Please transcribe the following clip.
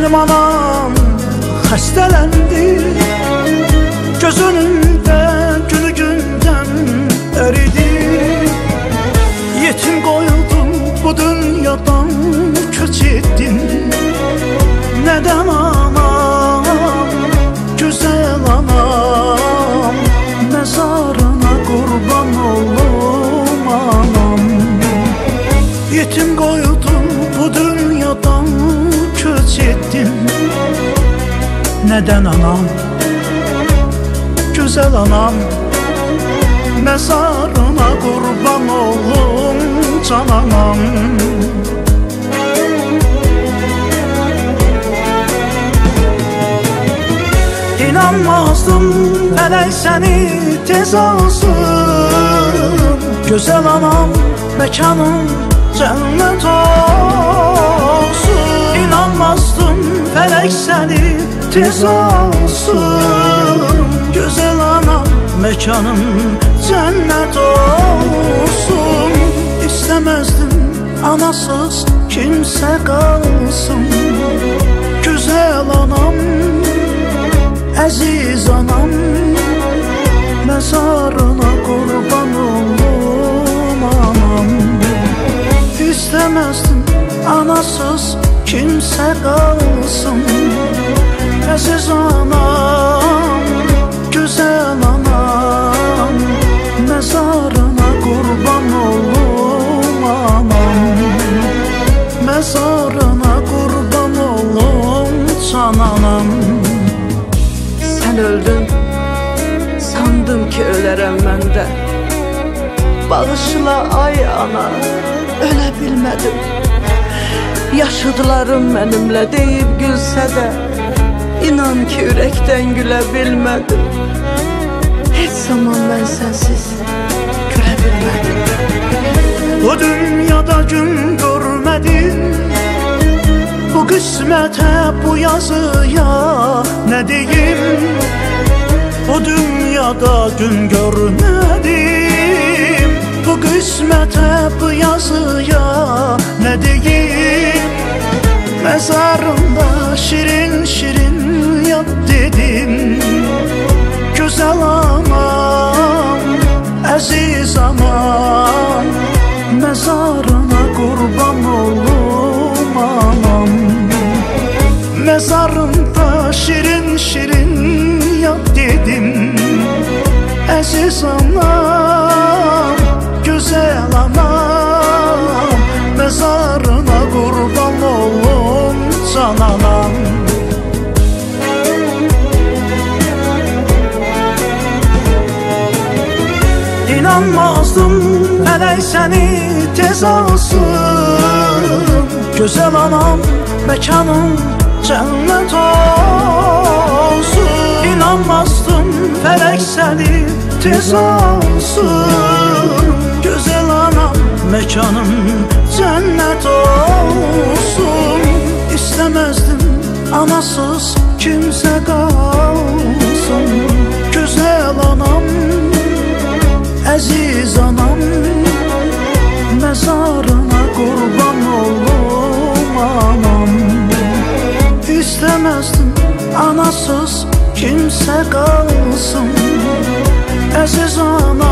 Benim anam xəstələndi, gözünün də günü gündən əridi. Yetim qoyuldum bu dünyadan, köç etdim. Nədən anam, gözəl anam, məzarına qurban olum anam. Yetim qoyuldum bu dünyadan, köç etdim. Nədən anam, gözəl anam, məzarına qurban olum can anam. İnanmazdım fələk səni tez alsın, gözəl anam, məkanın cənnət olsun. İnanmazdım fələk səni tez alsın, gözəl anam, məkanın cənnət olsun. İstəməzdim anasız kimsə qalsın, gözəl anam, əziz anam, məzarına qurban olum anam. İstəməzdim anasız kimsə qalsın, əziz anam, gözəl anam, məzarına qurban olum anam. Məzarına qurban olum can anam. Sən öldün, sandım ki ölərəm mən də. Bağışla ay ana, ölə bilmədim. Yaşıdlarım mənimlə deyib gülsə də, İnan ki ürəkdən gülə bilmədim. Heç zaman mən sənsiz gülə bilmədim. Bu dünyada gün görmədim, bu qismətə, bu yazıya nə deyim? Bu dünyada gün görmədim, bu qismətə, bu yazıya nə deyim? Məzarımda şirin şirin yat dedim. Gözəl anam, əziz anam, məzarına qurban olum anam. Məzarımda şirin şirin yat dedim. Əziz anam, gözəl anam, məzarına qurban olum can anam. İnanmazdım fələk səni tez alsın, gözəl anam, məkanın cənnət olsun. İnanmazdım fələk səni tez alsın, gözəl anam, məkanın cənnət olsun. İstəməzdim anasız kimsə qalsın, gözəl anam, əziz anam, məzarına qurban olum anam. İstəməzdim anasız kimsə qalsın, əziz anam,